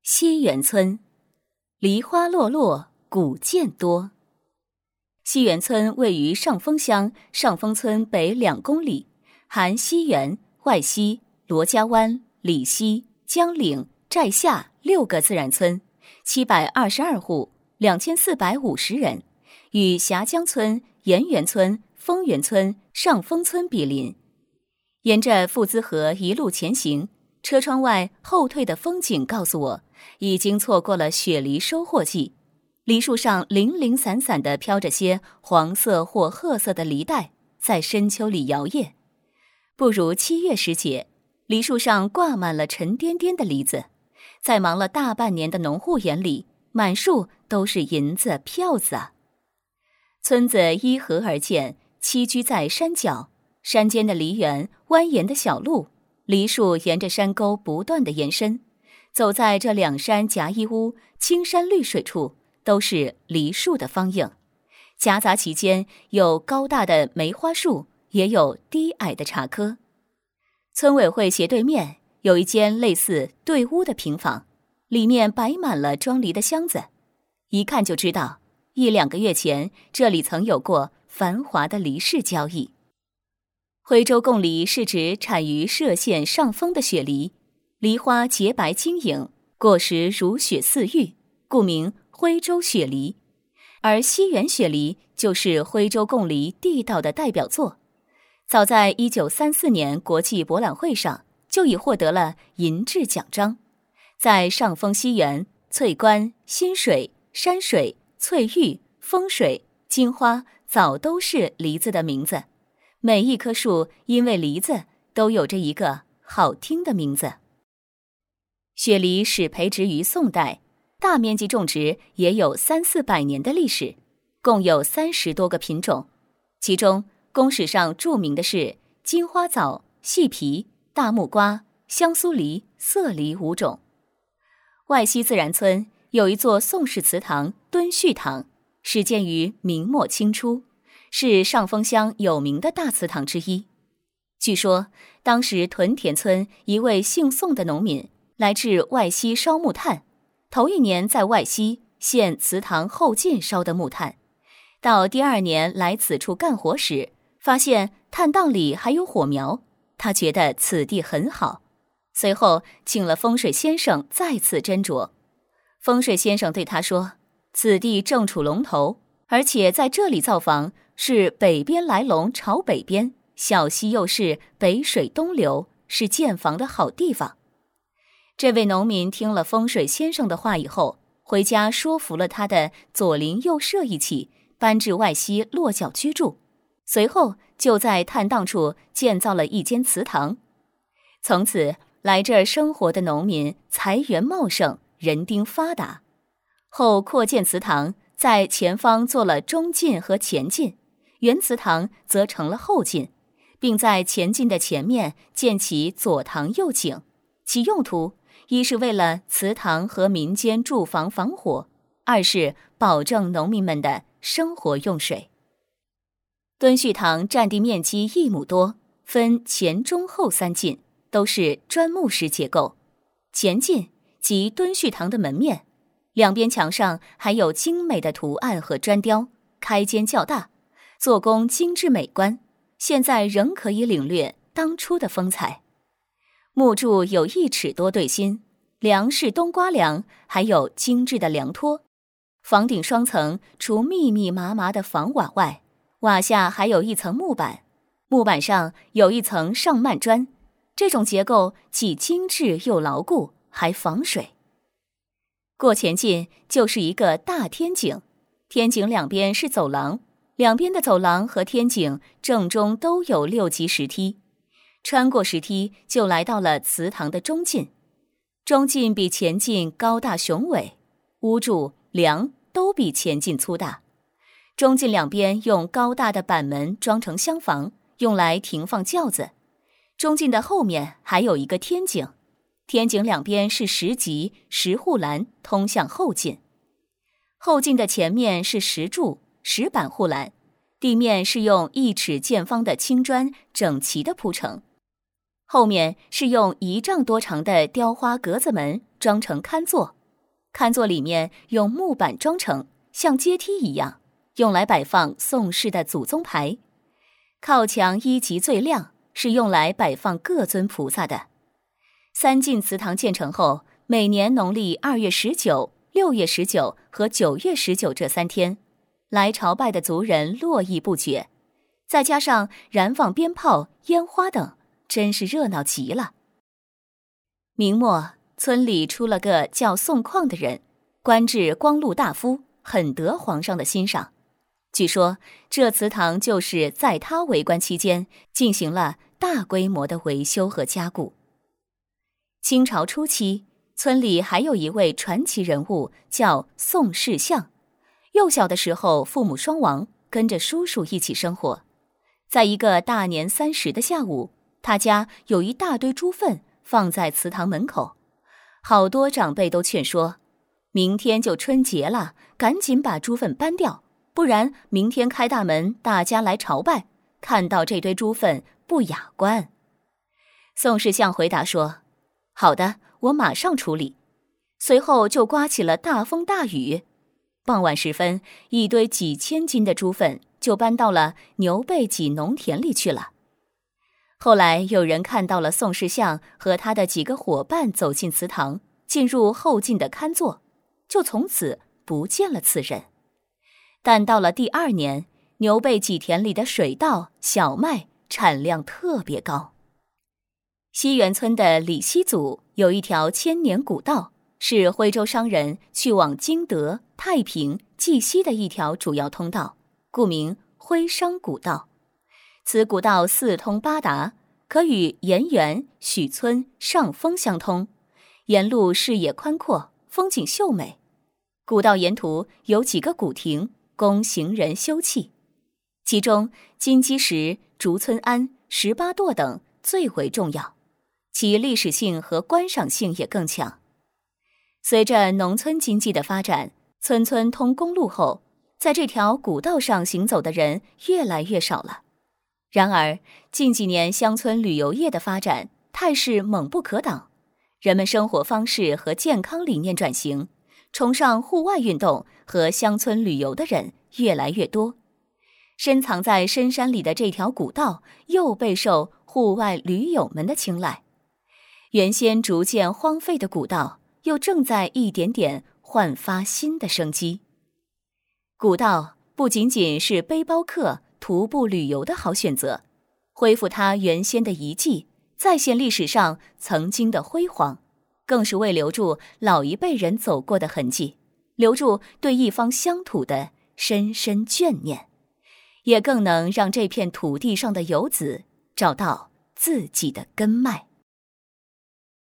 西园村，梨花落落，古涧多。西园村位于上丰乡上丰村北2公里，含西园、外溪、罗家湾、里溪、江岭、寨下6个自然村，722户，2450人，与峡江村、盐园村、丰源村、上丰村比邻。沿着富资河一路前行，车窗外后退的风景告诉我，已经错过了雪梨收获季。梨树上零零散散地飘着些黄色或褐色的梨带，在深秋里摇曳。不如7月时节，梨树上挂满了沉甸甸的梨子，在忙了大半年的农户眼里，满树都是银子票子啊。村子依河而建，栖居在山脚，山间的梨园蜿蜒的小路，梨树沿着山沟不断的延伸，走在这2山夹一屋，青山绿水处，都是梨树的芳影。夹杂其间有高大的梅花树，也有低矮的茶棵。村委会斜对面有一间类似对屋的平房，里面摆满了装梨的箱子，一看就知道1-2个月前这里曾有过繁华的梨市交易。徽州贡梨是指产于歙县上丰的雪梨，梨花洁白晶莹，果实如雪似玉，故名徽州雪梨。而西园雪梨就是徽州贡梨地道的代表作，早在1934年国际博览会上就已获得了银质奖章。在上丰西园、翠关、新水、山水、翠玉、丰水、金花早都是梨子的名字，每一棵树因为梨子都有着一个好听的名字。雪梨始培植于宋代，大面积种植也有300-400年的历史，共有30多个品种，其中公史上著名的是金花枣、细皮、大木瓜、香酥梨、色梨5种。外溪自然村有一座宋式祠堂敦叙堂，始建于明末清初，是上丰乡有名的大祠堂之一。据说当时屯田村一位姓宋的农民来至外溪烧木炭，头1年在外溪现祠堂后进烧的木炭，到第2年来此处干活时，发现炭档里还有火苗，他觉得此地很好，随后请了风水先生再次斟酌。风水先生对他说，此地正处龙头，而且在这里造房是北边来龙朝北边，小溪又是北水东流，是建房的好地方。这位农民听了风水先生的话以后，回家说服了他的左邻右舍一起搬至外溪落脚居住，随后就在炭档处建造了一间祠堂。从此来这儿生活的农民财源茂盛，人丁发达。后扩建祠堂，在前方做了中进和前进，原祠堂则成了后进，并在前进的前面建起左堂右井，其用途一是为了祠堂和民间住房防火，二是保证农民们的生活用水。敦叙堂占地面积1亩多，分前中后3进，都是砖木石结构。前进即敦叙堂的门面，两边墙上还有精美的图案和砖雕，开间较大，做工精致美观，现在仍可以领略当初的风采。木柱有1尺多对心，梁是冬瓜梁，还有精致的梁托。房顶双层，除密密麻麻的房瓦外，瓦下还有一层木板，木板上有一层上幔砖，这种结构既精致又牢固，还防水。过前进就是一个大天井，天井两边是走廊，两边的走廊和天井正中都有6级石梯，穿过石梯就来到了祠堂的中进。中进比前进高大雄伟，屋柱、梁都比前进粗大。中进两边用高大的板门装成厢房，用来停放轿子。中进的后面还有一个天井，天井两边是石级、石护栏，通向后进。后进的前面是石柱、石板护栏，地面是用1尺见方的青砖整齐地铺成。 后面是用1丈多长的雕花格子门装成龛座，龛座里面用木板装成，像阶梯一样，用来摆放宋氏的祖宗牌。靠墙1级最亮，是用来摆放各尊菩萨的。三进祠堂建成后，每年农历2月19、6月19和9月19这3天，来朝拜的族人络绎不绝，再加上燃放鞭炮、烟花等，真是热闹极了。明末，村里出了个叫宋况的人，官至光禄大夫，很得皇上的欣赏。据说这祠堂就是在他为官期间进行了大规模的维修和加固。清朝初期，村里还有一位传奇人物叫宋世相。幼小的时候父母双亡，跟着叔叔一起生活。在一个大年30的下午，他家有一大堆猪粪放在祠堂门口，好多长辈都劝说，明天就春节了，赶紧把猪粪搬掉，不然明天开大门，大家来朝拜，看到这堆猪粪不雅观。宋世相回答说，好的，我马上处理。随后就刮起了大风大雨，傍晚时分，一堆几千斤的猪粪就搬到了牛背脊农田里去了。后来有人看到了宋世相和他的几个伙伴走进祠堂，进入后进的龛座，就从此不见了此人。但到了第2年，牛背脊田里的水稻、小麦产量特别高。西园村的李希祖有一条千年古道，是徽州商人去往金德、太平、绩溪的一条主要通道，故名徽商古道。此古道4通8达，可与盐源、许村、上丰相通，沿路视野宽阔，风景秀美。古道沿途有几个古亭，供行人休憩，其中金鸡石、竹村庵、18垛等最为重要，其历史性和观赏性也更强。随着农村经济的发展，村村通公路后，在这条古道上行走的人越来越少了。然而，近几年乡村旅游业的发展态势猛不可挡，人们生活方式和健康理念转型，崇尚户外运动和乡村旅游的人越来越多。深藏在深山里的这条古道又备受户外驴友们的青睐。原先逐渐荒废的古道又正在一点点焕发新的生机。古道不仅仅是背包客徒步旅游的好选择，恢复它原先的遗迹，再现历史上曾经的辉煌，更是为留住老一辈人走过的痕迹，留住对一方乡土的深深眷念，也更能让这片土地上的游子找到自己的根脉。